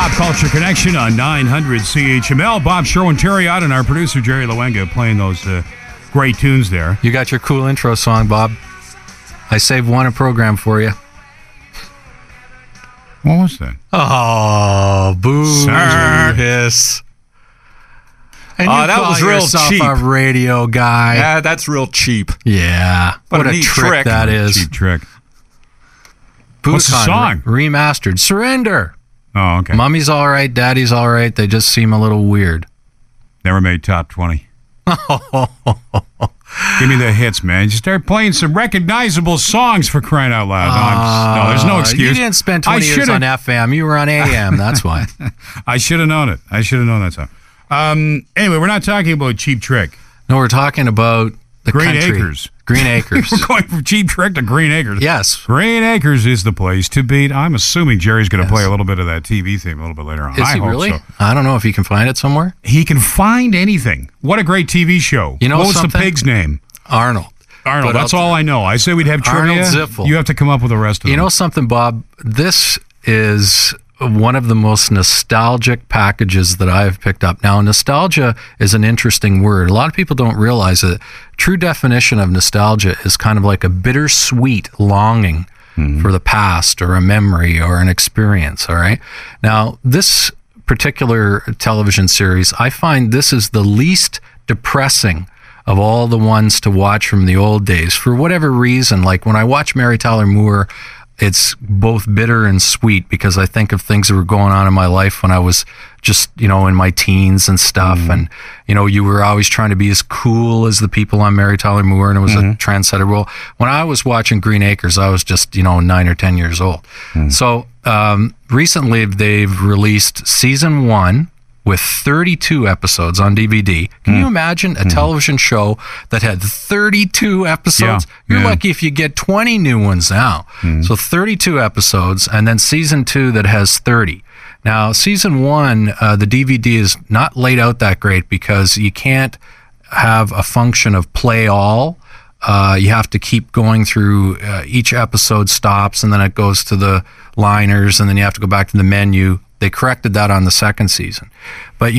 Pop Culture Connection on 900 CHML. Bob Sherwin-Terriot and our producer Jerry Loenga playing those great tunes there. You got your cool intro song, Bob. I saved one a program for you. What was that? Oh, boo, hiss. And you that was real cheap. A radio guy. Yeah, that's real cheap. Yeah. What a neat trick that is. Cheap trick. Budokan What's the song? Remastered. Surrender. Oh, okay. Mommy's all right. Daddy's all right. They just seem a little weird. Never made top 20. Give me the hits, man. Just start playing some recognizable songs for crying out loud. No, there's no excuse. You didn't spend 20 years on FM. You were on AM. That's why. I should have known it. I should have known that song. Anyway, we're not talking about Cheap Trick. No, we're talking about the Green country. Acres. Green Acres. We're going from Cheap Trick to Green Acres. Yes. Green Acres is the place to be. I'm assuming Jerry's going to play a little bit of that TV theme a little bit later on. Is he really? So. I don't know if he can find it somewhere. He can find anything. What a great TV show. You know what was something? the pig's name? Arnold. That's all I know. I say we'd have trivia. Arnold Ziffel. You have to come up with the rest of them. You know something, Bob? This is one of the most nostalgic packages that I've picked up. Now, nostalgia is an interesting word. A lot of people don't realize that true definition of nostalgia is kind of like a bittersweet longing for the past or a memory or an experience, all right? Now, this particular television series, I find this is the least depressing of all the ones to watch from the old days. For whatever reason, like when I watch Mary Tyler Moore, it's both bitter and sweet because I think of things that were going on in my life when I was just, in my teens and stuff. And, you were always trying to be as cool as the people on Mary Tyler Moore, and it was a trendsetter. Well, when I was watching Green Acres, I was just, 9 or 10 years old. So recently they've released season 1 with 32 episodes on DVD. Can you imagine a television show that had 32 episodes? Yeah. You're lucky if you get 20 new ones now. So 32 episodes, and then season 2 that has 30. Now, season 1, the DVD is not laid out that great because you can't have a function of play all. You have to keep going through, each episode stops, and then it goes to the liners, and then you have to go back to the menu. They corrected that on the second season. But,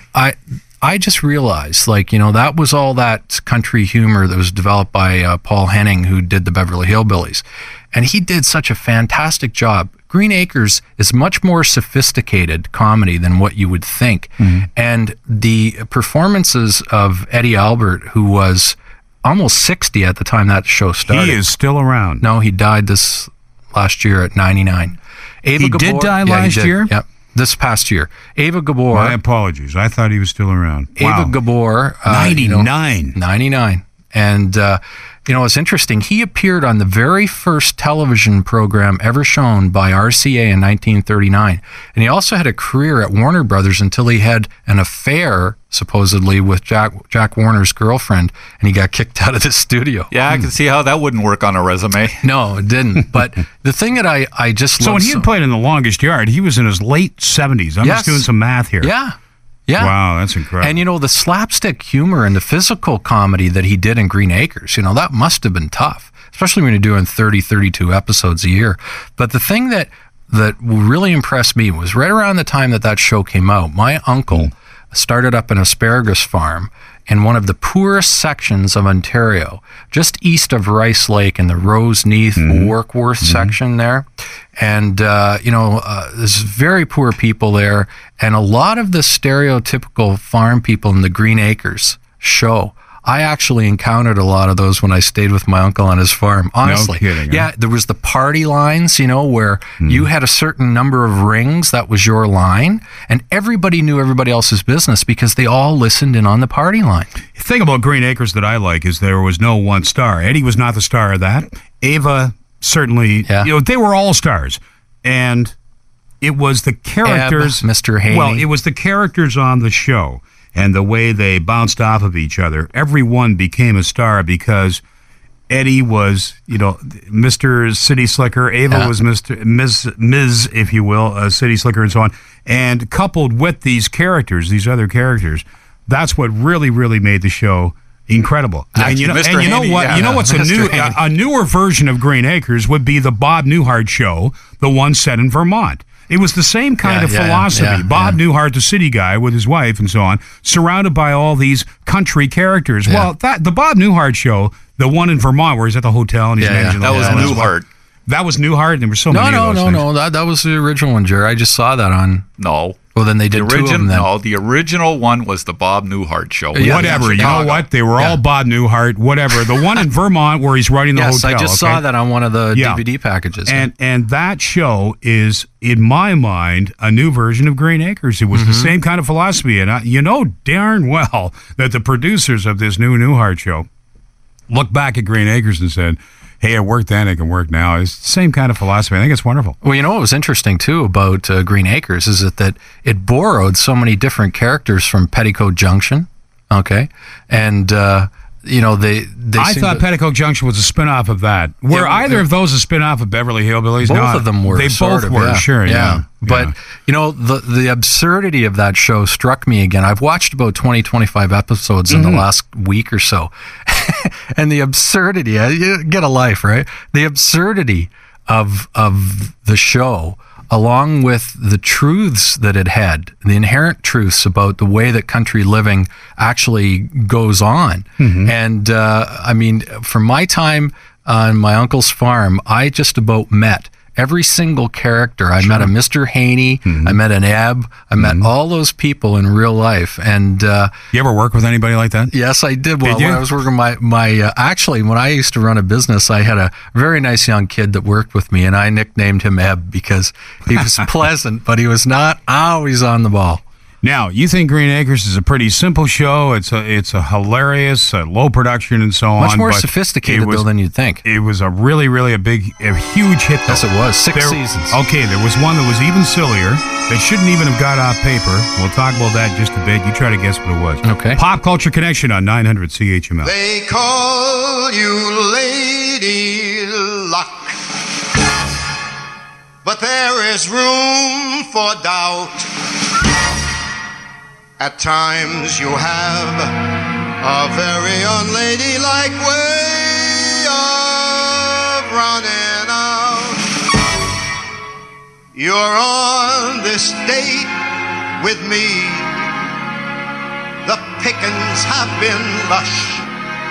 I just realized, that was all that country humor that was developed by Paul Henning, who did the Beverly Hillbillies. And he did such a fantastic job. Green Acres is much more sophisticated comedy than what you would think. And the performances of Eddie Albert, who was almost 60 at the time that show started. He is still around. No, he died this last year at 99. Ava Gabor, did die last year? Yep, this past year. Ava Gabor. My apologies. I thought he was still around. Ava Gabor. 99. 99. And, it's interesting. He appeared on the very first television program ever shown by RCA in 1939. And he also had a career at Warner Brothers until he had an affair, supposedly, with Jack Warner's girlfriend, and he got kicked out of the studio. Yeah, I can see how that wouldn't work on a resume. No, it didn't. But the thing that I just So when he had played in The Longest Yard, he was in his late 70s. I'm just doing some math here. Yeah. Yeah. Wow, that's incredible. And, the slapstick humor and the physical comedy that he did in Green Acres, that must have been tough, especially when you're doing 30, 32 episodes a year. But the thing that really impressed me was right around the time that show came out, my uncle started up an asparagus farm in one of the poorest sections of Ontario, just east of Rice Lake in the Roseneath, Warkworth section there. And, there's very poor people there. And a lot of the stereotypical farm people in the Green Acres show, I actually encountered a lot of those when I stayed with my uncle on his farm, honestly. No kidding. Yeah, there was the party lines, where you had a certain number of rings, that was your line, and everybody knew everybody else's business because they all listened in on the party line. The thing about Green Acres that I like is there was no one star. Eddie was not the star of that. Ava, certainly, they were all stars. And it was the characters. Mr. Haney. Well, it was the characters on the show and the way they bounced off of each other. Everyone became a star because Eddie was, Mr. City Slicker. Ava was Ms., if you will, City Slicker and so on. And coupled with these other characters, that's what really, really made the show incredible. And you know what? You know what's a newer version of Green Acres would be the Bob Newhart show, the one set in Vermont. It was the same kind of Yeah, philosophy. yeah, Bob Newhart, the city guy with his wife and so on, surrounded by all these country characters. Yeah. Well, the Bob Newhart show, the one in Vermont where he's at the hotel and he's Yeah, yeah. managing That the was hotel. Newhart. That was Newhart, and there were so No, many of those things. no. That was the original one, Jerry. I just saw that on. No. Well, then they did two of them. Then. No, the original one was the Bob Newhart show. Yeah, Whatever. You know Chicago. what? They were all Bob Newhart, whatever. The one in Vermont where he's running the Yes, hotel. I just saw that on one of the Yeah. DVD packages. And that show is, in my mind, a new version of Green Acres. It was the same kind of philosophy. And you know darn well that the producers of this new Newhart show looked back at Green Acres and said, hey, it worked then, it can work now. It's the same kind of philosophy. I think it's wonderful. Well, you know what was interesting too about Green Acres is that it borrowed so many different characters from Petticoat Junction. Okay, and you know they. I seem thought to- Petticoat Junction was a spin-off of that. Were Yeah, either of those a spin-off of Beverly Hillbillies? both No, of them were. They sort both of, were, yeah. sure, yeah. But Yeah. you know the absurdity of that show struck me again. I've watched about 25 episodes in the last week or so, and the absurdity. You get a life, right? The absurdity of the show, along with the truths that it had, the inherent truths about the way that country living actually goes on. And I mean, from my time on my uncle's farm, I just about met every single character. I met a Mr. Haney, I met an Ebb, I met all those people in real life. And You ever work with anybody like that? yes, I did. Well, Did you? when I was working actually, when I used to run a business, I had a very nice young kid that worked with me, and I nicknamed him Ebb because he was pleasant, but he was not always on the ball. Now, you think Green Acres is a pretty simple show. It's a hilarious, low production and so on. Much more but sophisticated, it was, though, than you'd think. It was a really, really a huge hit. Though. Yes, it was. Six seasons. Okay, there was one that was even sillier. They shouldn't even have got off paper. We'll talk about that in just a bit. You try to guess what it was. Okay. Pop Culture Connection on 900 CHML. They call you Lady Luck, but there is room for doubt. At times you have a very unladylike way of running out. You're on this date with me. The pickings have been lush.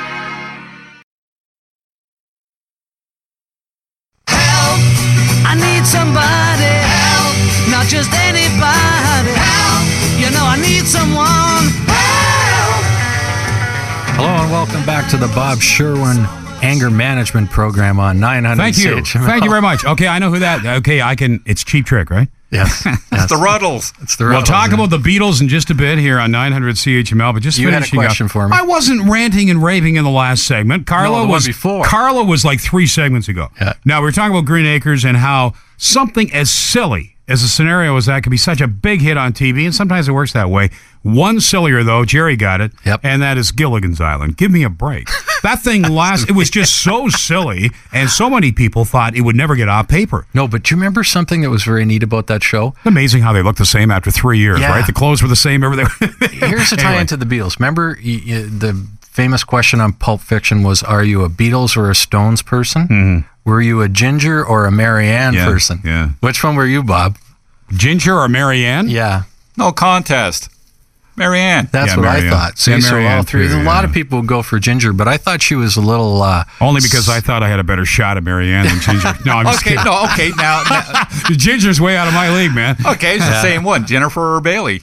Help! I need somebody. Help! Not just anybody. Help! You know I need someone. Help! Hello and welcome back to the Bob Sherwin Anger Management Program on 900 Thank you. CHML. Thank you very much. Okay, I know who that. Okay, I can. It's Cheap Trick, right? Yes. It's the Ruddles. It's the We'll Ruddles, talk yeah. about the Beatles in just a bit here on 900 CHML, but just You had a finishing question up. for me. I wasn't ranting and raving in the last segment. Carla No, the one was before. Carla was like 3 segments ago. Yeah. Now we're talking about Green Acres and how something as silly as a scenario as that can be such a big hit on TV, and sometimes it works that way. One sillier though, Jerry got it, Yep. and that is Gilligan's Island. Give me a break. That thing it was just so silly, and so many people thought it would never get off paper. No, but do you remember something that was very neat about that show? Amazing how they look the same after 3 years, Yeah. right? The clothes were the same, everything. Here's a tie Anyway. into the Beatles. Remember the famous question on Pulp Fiction was, are you a Beatles or a Stones person? Mm-hmm. Were you a Ginger or a Marianne Yeah, person? yeah. Which one were you, Bob? Ginger or Marianne? Yeah, No contest. Marianne. that's Yeah, what Marianne. I thought. See, Yeah, so Marianne all three. too, A lot yeah. of people go for Ginger, but I thought she was a little... Only because I thought I had a better shot at Marianne than Ginger. No, I'm just Okay, kidding. no, okay, now Ginger's way out of my league, man. okay, it's the same one. Jennifer or Bailey?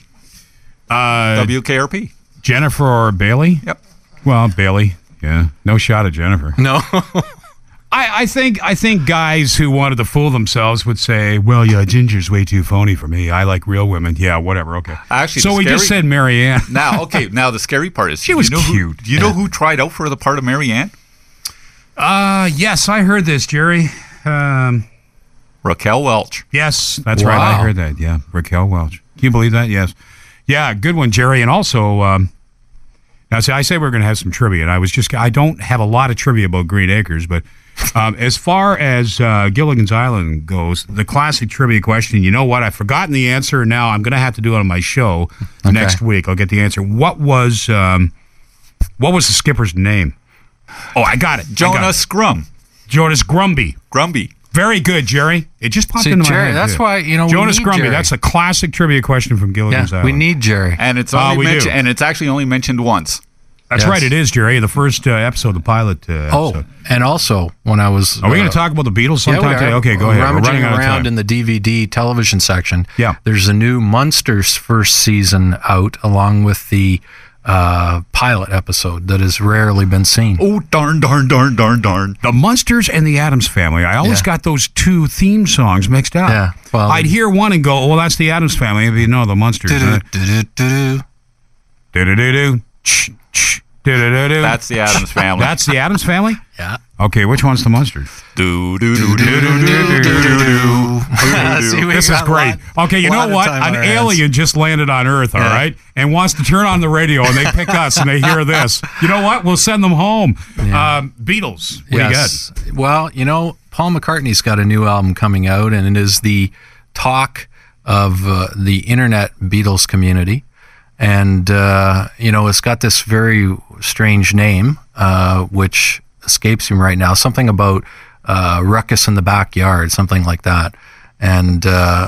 WKRP. Jennifer or Bailey? Yep. Well, Bailey. Yeah, no shot at Jennifer. No. I think guys who wanted to fool themselves would say, "Well, yeah, Ginger's way too phony for me. I like real women." Yeah, whatever. Okay. Actually, so the we just scary- said Marianne. Now, okay, now the scary part is She was do cute. Do you know who tried out for the part of Marianne? Yes, I heard this, Jerry. Raquel Welch. Yes, that's right. I Wow. heard that. Yeah, Raquel Welch. Can you believe that? Yes. Yeah, good one, Jerry. And also, now see, I say we're going to have some trivia, and I don't have a lot of trivia about Green Acres, but as far as Gilligan's Island goes, the classic trivia question, you know what? I've forgotten the answer. Now I'm going to have to do it on my show next week. I'll get the answer. What was the skipper's name? Oh, I got it. Jonas Scrum. Jonas Grumby. Grumby. Very good, Jerry. It just popped See, into my Jerry, head. that's too. why, we Jonas need Grumpy. Jerry. That's a classic trivia question from Gilligan's Yeah, Island. we need Jerry. And it's we only do. mentioned, and it's actually only mentioned once. That's Yes. right. It is, Jerry. The first episode, the pilot episode. And also, when I was... Are we going to talk about the Beatles Yeah, sometime we are. today? Okay, go ahead. We're Rummaging running out of around time. in the DVD television section. Yeah. There's a new Munsters first season out, along with the pilot episode that has rarely been seen. Oh, darn. The Munsters and the Addams Family. I always Yeah. got those two theme songs mixed up. Yeah, well- I'd hear one and go, well, that's the Addams Family. If you know the Munsters. Do-do-do-do-do. Do-do-do-do. Do-do-do-do. That's the Addams Family. That's the Addams Family? Yeah. Okay, which one's the Munsters? Do, do, do, do, See, we This is got a great. lot- Okay, you lot know of what? time on An our hands. alien just landed on Earth, all Yeah. right, and wants to turn on the radio, and they pick us, and they hear this. You know what? We'll send them home. Beatles. What do you got? Well, Paul McCartney's got a new album coming out, and it is the talk of the internet Beatles community. And, it's got this very strange name, which escapes me right now. Something about ruckus in the backyard, something like that. And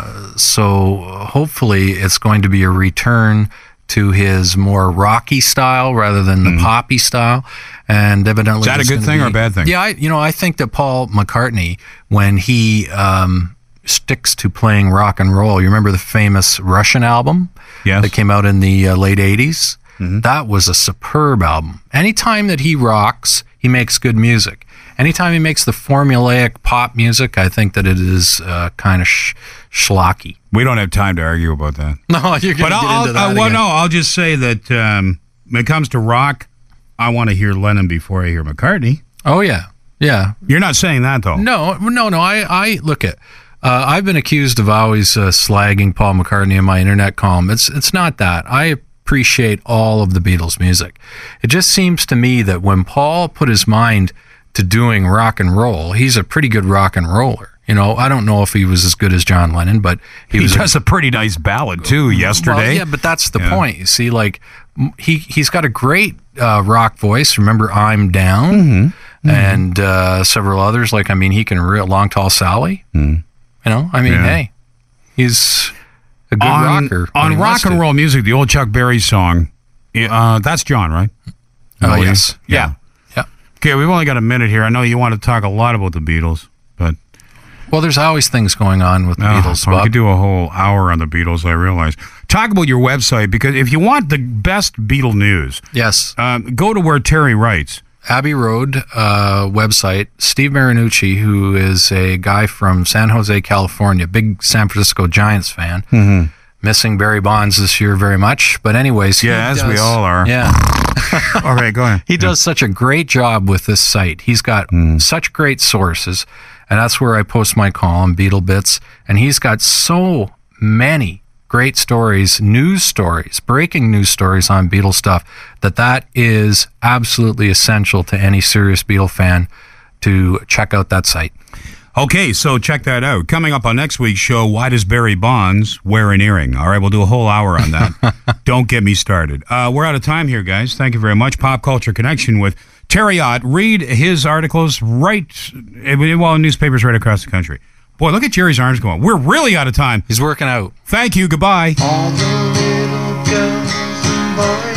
so hopefully it's going to be a return to his more rocky style rather than the poppy style. And evidently, Is that a there's good gonna thing or be- a bad thing? Yeah, I think that Paul McCartney, when he sticks to playing rock and roll, you remember the famous Russian album Yes. that came out in the late 80s? That was a superb album. Anytime that he rocks, he makes good music. Anytime he makes the formulaic pop music, I think that it is kind of schlocky. We don't have time to argue about that. No, you're going But to get into that again. I'll just say that when it comes to rock, I want to hear Lennon before I hear McCartney. Oh, yeah. Yeah. You're not saying that, though. No. I look at. I've been accused of always slagging Paul McCartney in my internet column. It's not that. I appreciate all of the Beatles music. It just seems to me that when Paul put his mind to doing rock and roll, he's a pretty good rock and roller. I don't know if he was as good as John Lennon, but He does a pretty nice ballad, too, yesterday. Well, yeah, but that's the Yeah. point. You see, like he's got a great rock voice. Remember, I'm Down, and several others. Like, he can Long Tall Sally. Hey, he's a good rocker. when On he rock wants and to. roll music, the old Chuck Berry song, that's John, right? Oh, No, yes. Yeah. Yeah. Okay, we've only got a minute here. I know you want to talk a lot about the Beatles, but Well, there's always things going on with the Beatles, we Bob. could do a whole hour on the Beatles, I realize. Talk about your website, because if you want the best Beatle news, Yes. go to where Terry writes. Abbey Road website. Steve Marinucci, who is a guy from San Jose, California, big San Francisco Giants fan. Missing Barry Bonds this year very much. But anyways. Yeah, as we all are. Yeah. Okay, go ahead. He does such a great job with this site. He's got such great sources. And that's where I post my column, Beatle Bits. And he's got so many great stories, news stories, breaking news stories on Beatle stuff, that is absolutely essential to any serious Beatle fan to check out that site. Okay, so check that out. Coming up on next week's show, why does Barry Bonds wear an earring? All right, we'll do a whole hour on that. Don't get me started. We're out of time here, guys. Thank you very much. Pop Culture Connection with Terry Ott. Read his articles in newspapers right across the country. Boy, look at Jerry's arms going. We're really out of time. He's working out. Thank you. Goodbye. All the little girls and boys